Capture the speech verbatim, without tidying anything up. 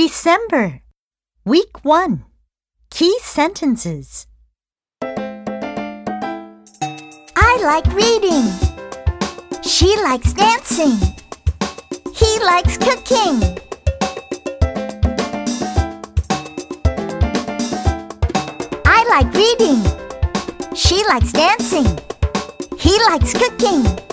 December. Week one. Key sentences. I like reading. She likes dancing. He likes cooking. I like reading. She likes dancing. He likes cooking.